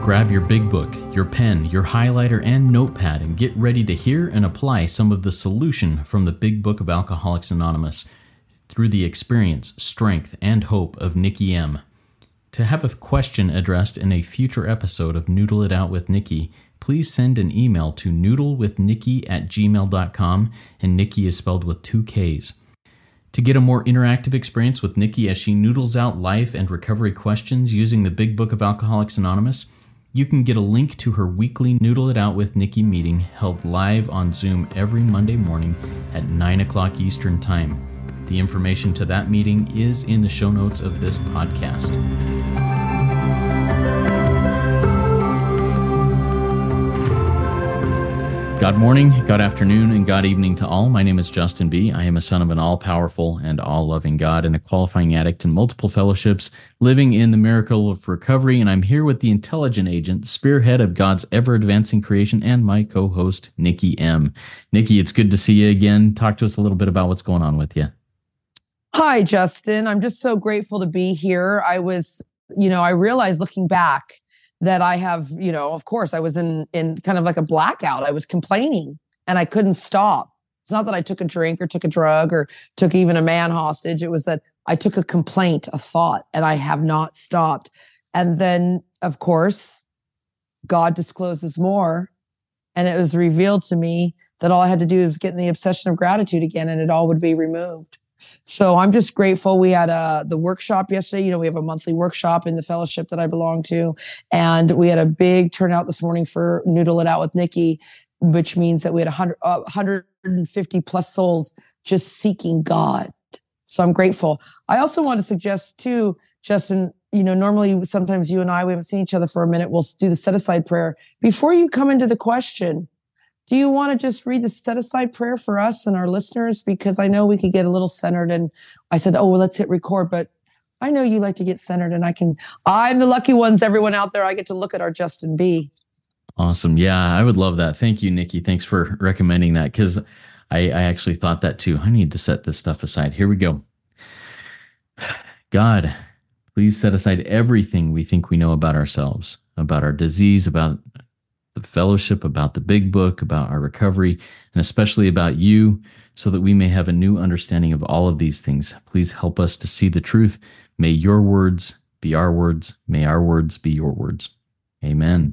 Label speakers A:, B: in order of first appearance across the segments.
A: Grab your big book, your pen, your highlighter, and notepad and get ready to hear and apply some of the solution from the Big Book of Alcoholics Anonymous through the experience, strength, and hope of Nikki M. To have a question addressed in a future episode of Noodle It Out with Nikki, please send an email to noodlewithnikki@gmail.com, and Nikki is spelled with 2 Ks. To get a more interactive experience with Nikki as she noodles out life and recovery questions using the Big Book of Alcoholics Anonymous, you can get a link to her weekly Noodle It Out with Nikki meeting held live on Zoom every Monday morning at 9 o'clock Eastern Time. The information to that meeting is in the show notes of this podcast. God morning, God afternoon, and God evening to all. My name is Justin B. I am a son of an all-powerful and all-loving God and a qualifying addict in multiple fellowships, living in the miracle of recovery, and I'm here with the intelligent agent, spearhead of God's ever-advancing creation, and my co-host, Nikki M. Nikki, it's good to see you again. Talk to us a little bit about what's going on with you.
B: Hi, Justin. I'm just so grateful to be here. I realized looking back that I have, of course, I was in kind of like a blackout. I was complaining and I couldn't stop. It's not that I took a drink or took a drug or took even a man hostage. It was that I took a complaint, a thought, and I have not stopped. And then, of course, God discloses more. And it was revealed to me that all I had to do was get in the obsession of gratitude again, and it all would be removed. So I'm just grateful. We had the workshop yesterday. We have a monthly workshop in the fellowship that I belong to. And we had a big turnout this morning for Noodle It Out with Nikki, which means that we had 150 plus souls just seeking God. So I'm grateful. I also want to suggest too, Justin, normally sometimes you and we haven't seen each other for a minute. We'll do the set aside prayer. Before you come into the question, do you want to just read the set-aside prayer for us and our listeners? Because I know we could get a little centered. And I said, let's hit record. But I know you like to get centered. And I'm the lucky ones, everyone out there. I get to look at our Justin B.
A: Awesome. Yeah, I would love that. Thank you, Nikki. Thanks for recommending that, because I actually thought that too. I need to set this stuff aside. Here we go. God, please set aside everything we think we know about ourselves, about our disease, about the fellowship, about the big book, about our recovery, and especially about you, so that we may have a new understanding of all of these things. Please help us to see the truth. May your words be our words. May our words be your words. Amen.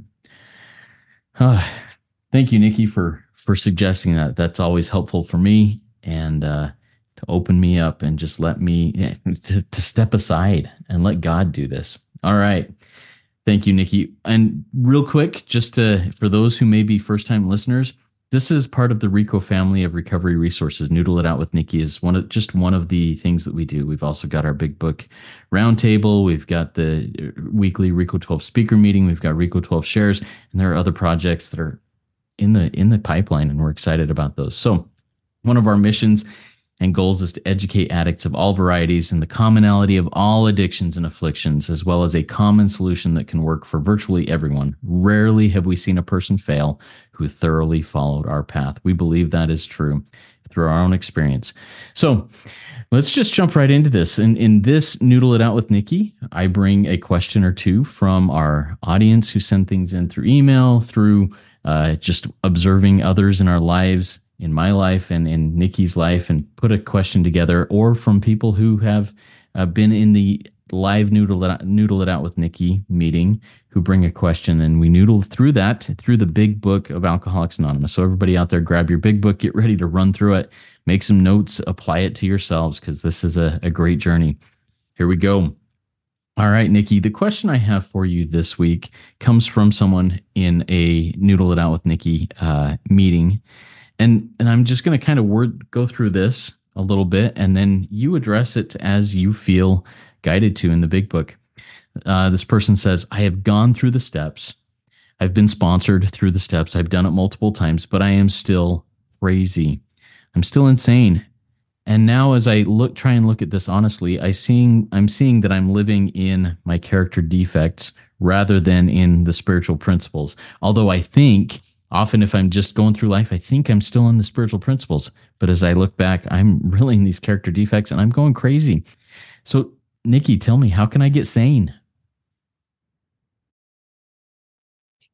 A: Thank you, Nikki, for suggesting that. That's always helpful for me, and to open me up and just let me to step aside and let God do this. All right. Thank you, Nikki. And real quick, just for those who may be first-time listeners, this is part of the RICO family of recovery resources. Noodle It Out with Nikki is one of the things that we do. We've also got our Big Book Roundtable. We've got the weekly RICO 12 speaker meeting. We've got RICO 12 shares, and there are other projects that are in the pipeline, and we're excited about those. So one of our missions and goals is to educate addicts of all varieties in the commonality of all addictions and afflictions, as well as a common solution that can work for virtually everyone. Rarely have we seen a person fail who thoroughly followed our path. We believe that is true through our own experience. So let's just jump right into this. In this Noodle It Out with Nikki, I bring a question or two from our audience who send things in through email, through just observing others in our lives, in my life and in Nikki's life, and put a question together, or from people who have been in the live Noodle It Out with Nikki meeting, who bring a question, and we noodle through that through the Big Book of Alcoholics Anonymous. So everybody out there, grab your big book, get ready to run through it, make some notes, apply it to yourselves, because this is a great journey. Here we go. All right, Nikki, the question I have for you this week comes from someone in a Noodle It Out with Nikki meeting. And I'm just going to kind of go through this a little bit, and then you address it as you feel guided to in the Big Book. This person says, I have gone through the steps. I've been sponsored through the steps. I've done it multiple times, but I am still crazy. I'm still insane. And now as I try and look at this honestly, I'm seeing that I'm living in my character defects rather than in the spiritual principles. Although I think often if I'm just going through life, I think I'm still in the spiritual principles. But as I look back, I'm really in these character defects and I'm going crazy. So Nikki, tell me, how can I get sane?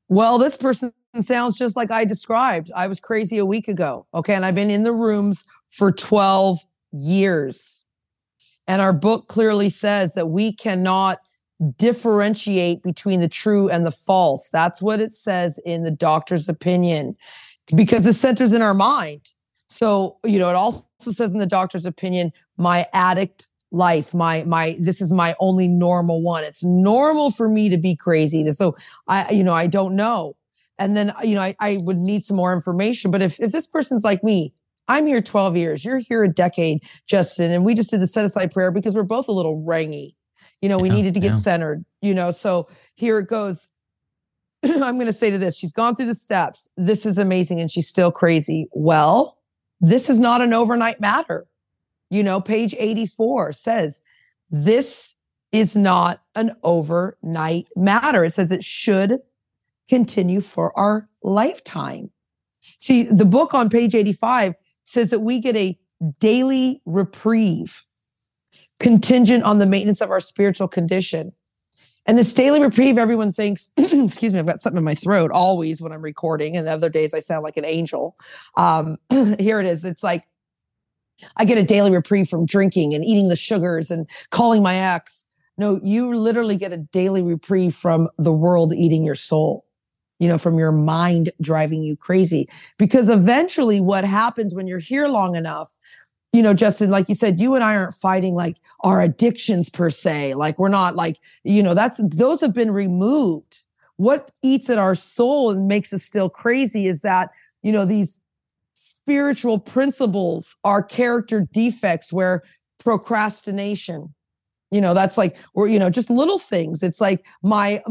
B: Well, this person sounds just like I described. I was crazy a week ago. Okay. And I've been in the rooms for 12 years. And our book clearly says that we cannot differentiate between the true and the false. That's what it says in the doctor's opinion, because the center's in our mind. So, it also says in the doctor's opinion, my addict life, this is my only normal one. It's normal for me to be crazy. So I don't know. And then, I would need some more information. But if this person's like me, I'm here 12 years, you're here a decade, Justin, and we just did the set aside prayer because we're both a little rangy. We needed to get centered, so here it goes. I'm going to say to this, she's gone through the steps. This is amazing. And she's still crazy. Well, this is not an overnight matter. Page 84 says, this is not an overnight matter. It says it should continue for our lifetime. See, the book on page 85 says that we get a daily reprieve contingent on the maintenance of our spiritual condition. And this daily reprieve, everyone thinks, excuse me, I've got something in my throat always when I'm recording. And the other days I sound like an angel. Here it is. It's like, I get a daily reprieve from drinking and eating the sugars and calling my ex. No, you literally get a daily reprieve from the world eating your soul, from your mind driving you crazy. Because eventually what happens when you're here long enough, Justin, like you said, you and I aren't fighting like our addictions per se. Like we're not like, those have been removed. What eats at our soul and makes us still crazy is that, these spiritual principles are character defects where procrastination, that's like, or, just little things. It's like my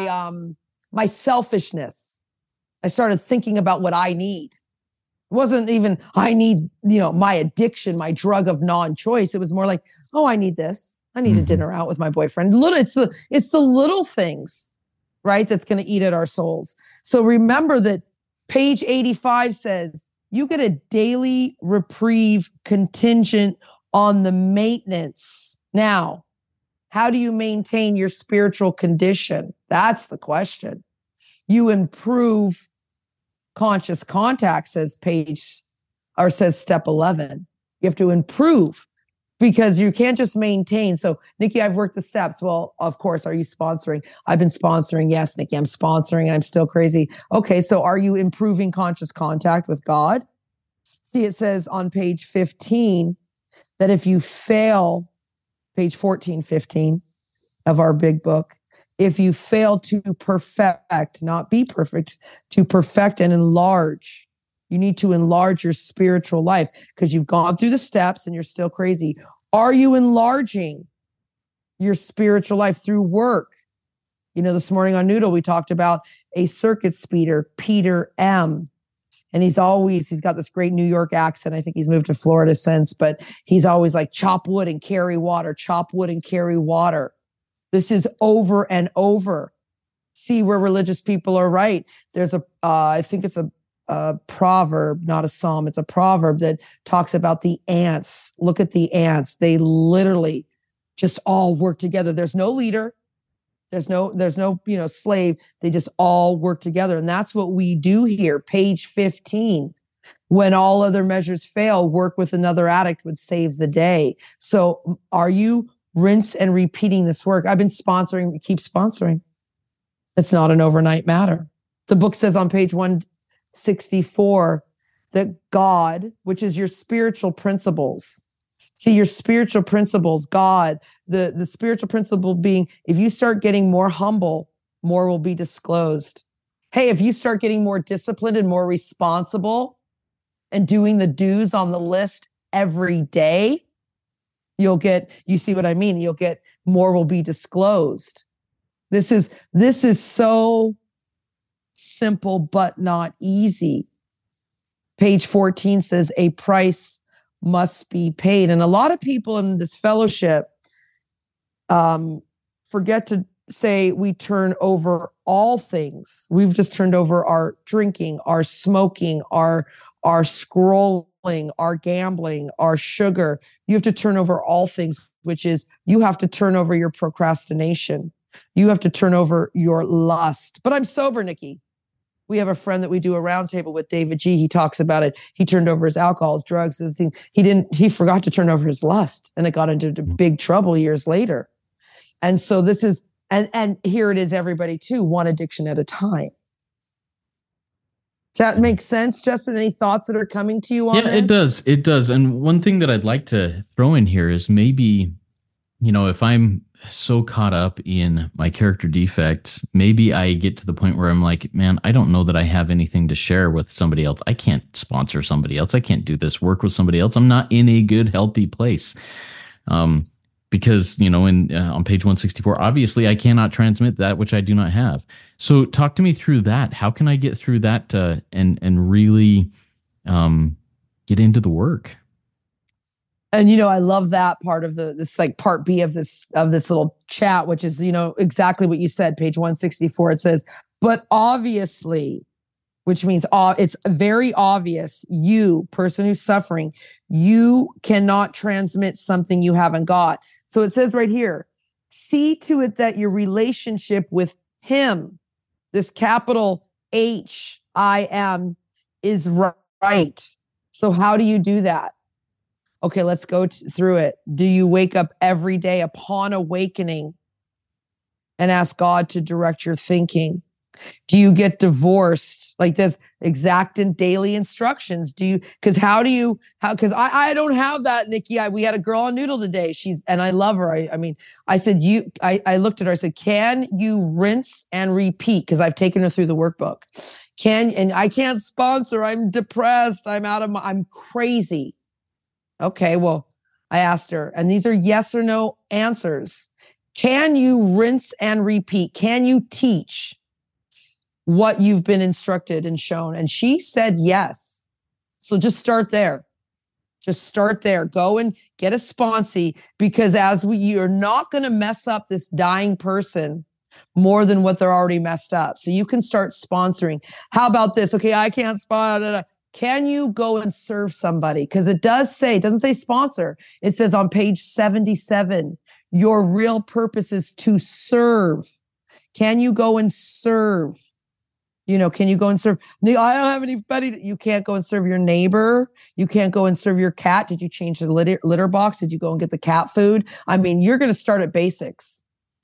B: selfishness. I started thinking about what I need. It wasn't even, I need, my addiction, my drug of non-choice. It was more like, oh, I need this. I need a dinner out with my boyfriend. It's the little things, right? That's going to eat at our souls. So remember that page 85 says you get a daily reprieve contingent on the maintenance. Now, how do you maintain your spiritual condition? That's the question. You improve conscious contact, says step 11. You have to improve because you can't just maintain. So, Nikki, I've worked the steps. Well, of course, are you sponsoring? I've been sponsoring. Yes, Nikki, I'm sponsoring and I'm still crazy. Okay, so are you improving conscious contact with God? See, it says on page 15 that if you fail, page 14, 15 of our big book, if you fail to perfect, not be perfect, to perfect and enlarge, you need to enlarge your spiritual life because you've gone through the steps and you're still crazy. Are you enlarging your spiritual life through work? This morning on Noodle, we talked about a circuit speeder, Peter M. And he's got this great New York accent. I think he's moved to Florida since, but he's always like chop wood and carry water, chop wood and carry water. This is over and over. See where religious people are right. There's I think it's a proverb, not a psalm. It's a proverb that talks about the ants. Look at the ants. They literally just all work together. There's no leader. There's no, slave. They just all work together. And that's what we do here. Page 15. When all other measures fail, work with another addict would save the day. So are you rinse and repeating this work? I've been sponsoring, keep sponsoring. It's not an overnight matter. The book says on page 164 that God, which is your spiritual principles, see your spiritual principles, God, the spiritual principle being, if you start getting more humble, more will be disclosed. Hey, if you start getting more disciplined and more responsible and doing the do's on the list every day, you see what I mean? You'll get more will be disclosed. This is so simple, but not easy. Page 14 says a price must be paid. And a lot of people in this fellowship forget to say we turn over all things. We've just turned over our drinking, our smoking, our scrolling, our gambling, our sugar. You have to turn over all things, which is you have to turn over your procrastination. You have to turn over your lust. But I'm sober, Nikki. We have a friend that we do a roundtable with, David G. He talks about it. He turned over his alcohol, his drugs, his thing. He forgot to turn over his lust, and it got into big trouble years later. And so this is, and here it is, everybody too, one addiction at a time. Does that make sense, Justin? Any thoughts that are coming to you on this?
A: It does. It does. And one thing that I'd like to throw in here is maybe, if I'm so caught up in my character defects, maybe I get to the point where I'm like, man, I don't know that I have anything to share with somebody else. I can't sponsor somebody else. I can't do this work with somebody else. I'm not in a good, healthy place. Because, on page 164, obviously I cannot transmit that which I do not have. So talk to me through that. How can I get through that and really get into the work?
B: And I love that part of this like part B of this little chat, which is exactly what you said, page 164. It says, but obviously, which means it's very obvious, you, person who's suffering, you cannot transmit something you haven't got. So it says right here, see to it that your relationship with him, this capital HIM, is right. So how do you do that? Okay, let's go through it. Do you wake up every day upon awakening and ask God to direct your thinking? Do you get divorced? Like this exact and daily instructions. Because I don't have that, Nikki. We had a girl on Noodle today. And I love her. I said, I looked at her. I said, can you rinse and repeat? Because I've taken her through the workbook. And I can't sponsor. I'm depressed. I'm crazy. Okay, well, I asked her, and these are yes or no answers. Can you rinse and repeat? Can you teach what you've been instructed and shown? And she said yes. So just start there. Just start there. Go and get a sponsee, because you're not going to mess up this dying person more than what they're already messed up. So you can start sponsoring. How about this? Okay, I can't sponsor. Can you go and serve somebody? Because it doesn't say sponsor. It says on page 77, your real purpose is to serve. Can you go and serve? Can you go and serve? I don't have anybody. You can't go and serve your neighbor. You can't go and serve your cat. Did you change the litter box? Did you go and get the cat food? You're going to start at basics.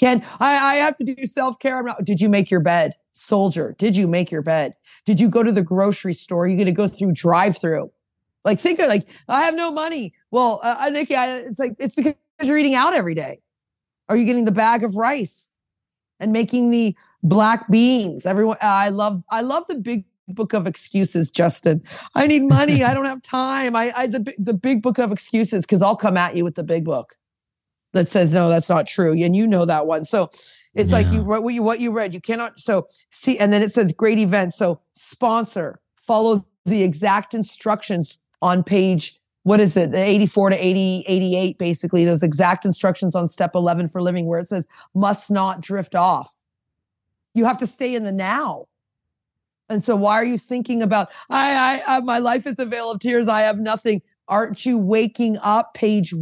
B: I have to do self-care. Did you make your bed? Soldier, did you make your bed? Did you go to the grocery store? You're going to go through drive-through. Think of I have no money. Well, Nikki, it's because you're eating out every day. Are you getting the bag of rice and making the black beans? Everyone, I love the big book of excuses, Justin. I need money. I don't have time. The big book of excuses, because I'll come at you with the big book that says, no, that's not true. And that one. So it's like what you read, you cannot. So see, and then it says great events. So sponsor, follow the exact instructions on page, what is it? 84 to 88, basically those exact instructions on step 11 for living, where it says must not drift off. You have to stay in the now. And so why are you thinking about, my life is a vale of tears. I have nothing. Aren't you waking up? Page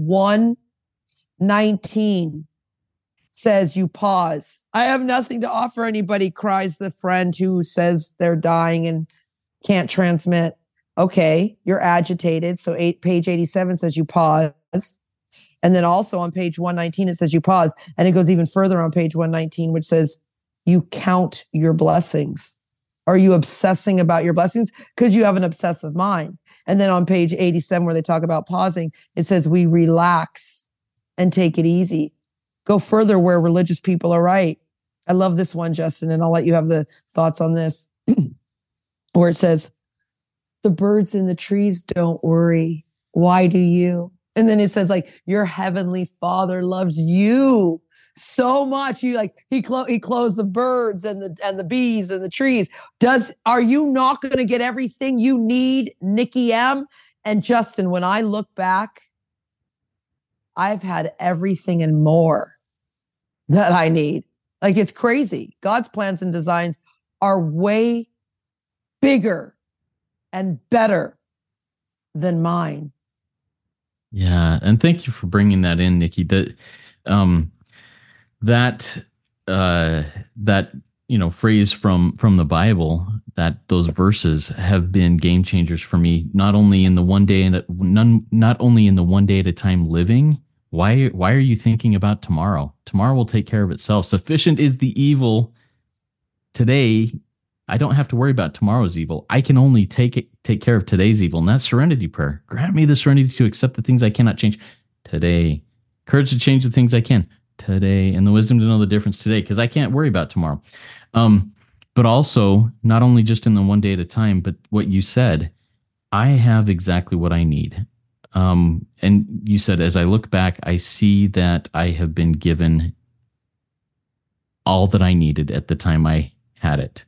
B: 119. says you pause. I have nothing to offer anybody, cries the friend who says they're dying and can't transmit. Okay, you're agitated. So page 87 says you pause. And then also on page 119, it says you pause. And it goes even further on page 119, which says you count your blessings. Are you obsessing about your blessings? Because you have an obsessive mind. And then on page 87, where they talk about pausing, it says we relax and take it easy. Go further where religious people are right. I love this one, Justin, and I'll let you have the thoughts on this. Where it says, the birds in the trees don't worry. Why do you? And then it says, like, your heavenly Father loves you so much. You like he clothes the birds and the bees and the trees. Are you not going to get everything you need, Nikki M? And Justin, when I look back, I've had everything and more that I need. Like, it's crazy. God's plans and designs are way bigger and better than mine.
A: Yeah, and thank you for bringing that in, Nikki. That phrase from the Bible, that those verses have been game changers for me, not only in the one day and not only in the one day at a time living. Why are you thinking about tomorrow? Tomorrow will take care of itself. Sufficient is the evil today. I don't have to worry about tomorrow's evil. I can only take care of today's evil. And that's serenity prayer. Grant me the serenity to accept the things I cannot change today. Courage to change the things I can today. And the wisdom to know the difference today, because I can't worry about tomorrow. But also, not only just in the one day at a time, but what you said, I have exactly what I need. And you said, as I look back, I see that I have been given all that I needed at the time I had it.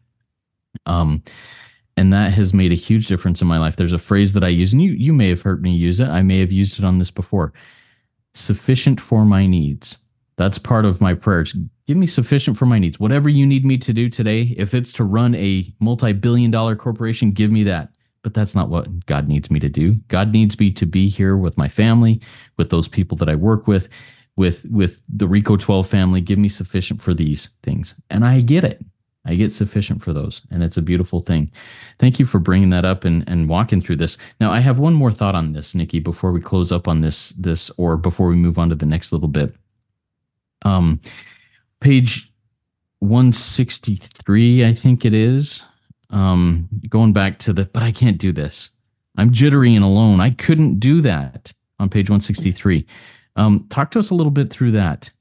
A: And that has made a huge difference in my life. There's a phrase that I use, and you may have heard me use it. I may have used it on this before. Sufficient for my needs. That's part of my prayers. Give me sufficient for my needs. Whatever you need me to do today, if it's to run a multi-billion-dollar corporation, give me that. But that's not what God needs me to do. God needs me to be here with my family, with those people that I work with the Rico 12 family. Give me sufficient for these things. And I get it. I get sufficient for those. And it's a beautiful thing. Thank you for bringing that up and walking through this. Now, I have one more thought on this, Nikki, before we close up on this, or before we move on to the next little bit. Page 163, I think it is. Going back to but I can't do this. I'm jittery and alone. I couldn't do that on page 163. Talk to us a little bit through that.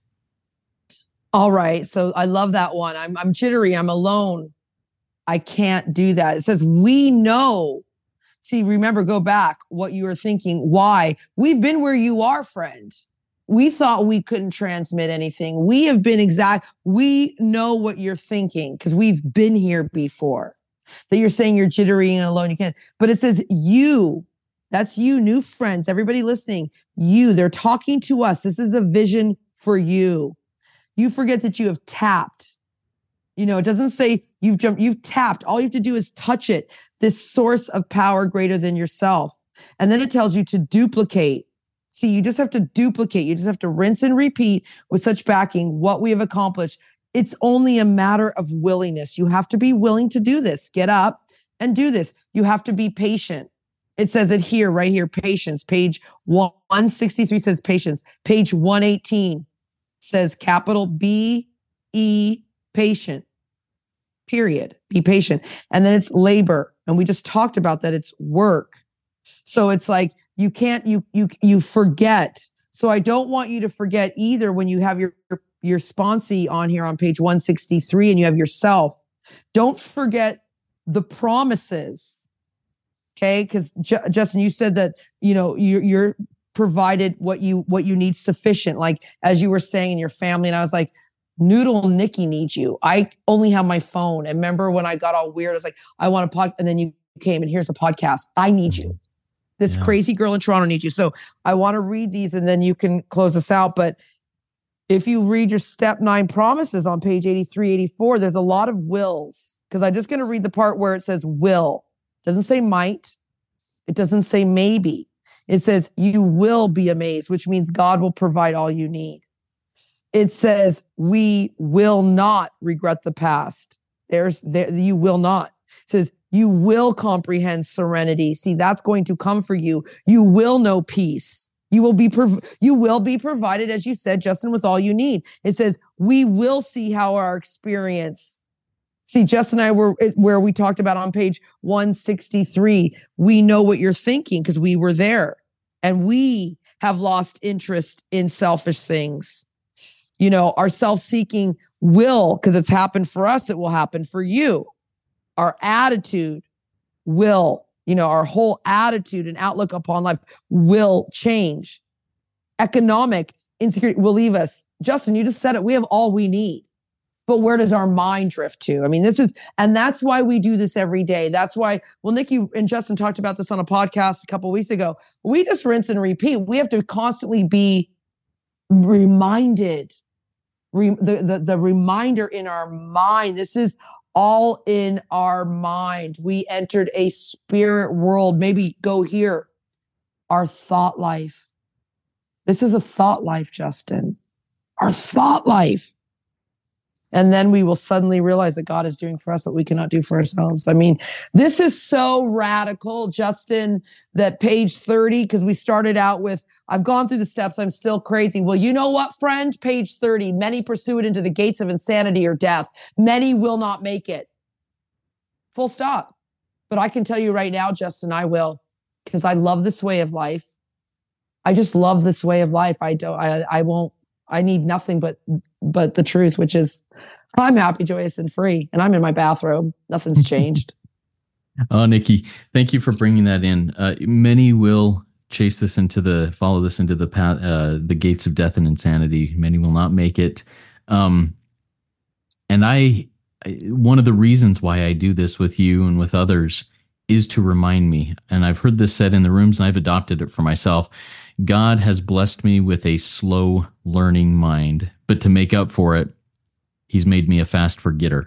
B: All right. So I love that one. I'm jittery. I'm alone. I can't do that. It says, we know. See, remember, go back what you were thinking. Why? We've been where you are, friend. We thought we couldn't transmit anything. We have been we know what you're thinking because we've been here before. That you're saying you're jittery and alone. You can't. But it says you. That's you, new friends, everybody listening. You, they're talking to us. This is a vision for you. You forget that you have tapped. It doesn't say you've jumped, you've tapped. All you have to do is touch it, this source of power greater than yourself. And then it tells you to duplicate. See, you just have to duplicate. You just have to rinse and repeat with such backing what we have accomplished. It's only a matter of willingness. You have to be willing to do this. Get up and do this. You have to be patient. It says it here, right here, patience. Page 163 says patience. Page 118 says capital B-E, patient, period. Be patient. And then it's labor. And we just talked about that. It's work. So it's like you can't, you forget. So I don't want you to forget either when you have your sponsee on here on page 163 and you have yourself. Don't forget the promises. Okay. Because Justin, you said that, you're provided what you need sufficient, like as you were saying in your family. And I was like, Noodle Nikki needs you. I only have my phone. And remember when I got all weird, I was like, I want a pod. And then you came and here's a podcast. I need you. This crazy girl in Toronto needs you. So I want to read these and then you can close us out. But if you read your step 9 promises on page 83, 84, there's a lot of wills. Because I'm just going to read the part where it says will. It doesn't say might. It doesn't say maybe. It says you will be amazed, which means God will provide all you need. It says we will not regret the past. You will not. It says you will comprehend serenity. See, that's going to come for you. You will know peace. You will be provided, as you said, Justin, with all you need. It says we will see how our experience. See, Justin and I were where we talked about on page 163. We know what you're thinking because we were there. And we have lost interest in selfish things. Our self-seeking will, because it's happened for us, it will happen for you. Our attitude will, our whole attitude and outlook upon life will change. Economic insecurity will leave us. Justin, you just said it. We have all we need. But where does our mind drift to? I mean, and that's why we do this every day. That's why, Nikki and Justin talked about this on a podcast a couple of weeks ago. We just rinse and repeat. We have to constantly be reminded, the reminder in our mind. This is all in our mind. We entered a spirit world. Maybe go here. Our thought life. This is a thought life, Justin. Our thought life. And then we will suddenly realize that God is doing for us what we cannot do for ourselves. I mean, this is so radical, Justin, that page 30, because we started out with, I've gone through the steps, I'm still crazy. Well, you know what, friend? Page 30, many pursue it into the gates of insanity or death. Many will not make it. Full stop. But I can tell you right now, Justin, I will, because I love this way of life. I just love this way of life. I need nothing but the truth, which is I'm happy, joyous, and free. And I'm in my bathrobe. Nothing's changed.
A: Oh, Nikki, thank you for bringing that in. Many will follow this into the path, the gates of death and insanity. Many will not make it. And one of the reasons why I do this with you and with others is to remind me, and I've heard this said in the rooms and I've adopted it for myself. God has blessed me with a slow learning mind, but to make up for it, he's made me a fast forgetter.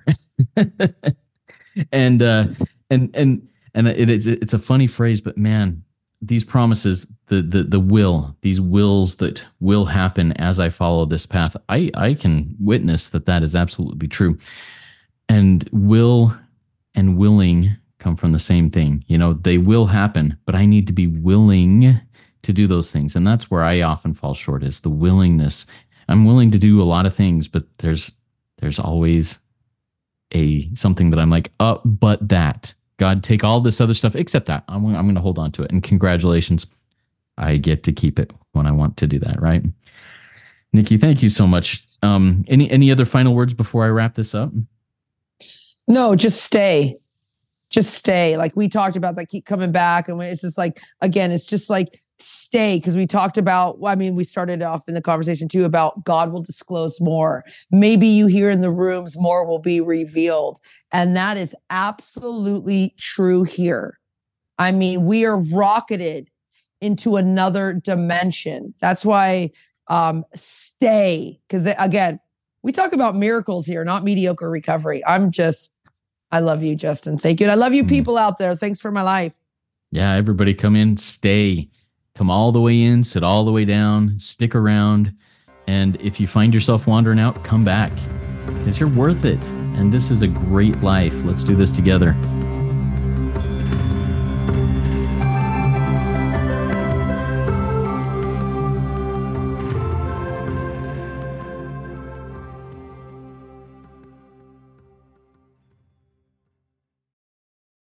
A: and it's a funny phrase, but man, these promises, these wills that will happen as I follow this path, I can witness that is absolutely true. And will and willing come from the same thing. They will happen, but I need to be willing to do those things. And that's where I often fall short, is the willingness. I'm willing to do a lot of things, but there's always something that I'm like, but that. God, take all this other stuff except that. I'm going to hold on to it. And congratulations, I get to keep it when I want to do that, right? Nikki, thank you so much. Any other final words before I wrap this up?
B: No, just stay. Just stay. Like we talked about, that keep coming back. And it's just like, again, it's just like stay. Because we talked about, we started off in the conversation too about God will disclose more. Maybe you hear in the rooms, more will be revealed. And that is absolutely true here. I mean, we are rocketed into another dimension. That's why stay. Because again, we talk about miracles here, not mediocre recovery. I love you, Justin. Thank you. And I love you people out there. Thanks for my life. Yeah,
A: everybody come in, stay. Come all the way in, sit all the way down, stick around. And if you find yourself wandering out, come back because you're worth it. And this is a great life. Let's do this together.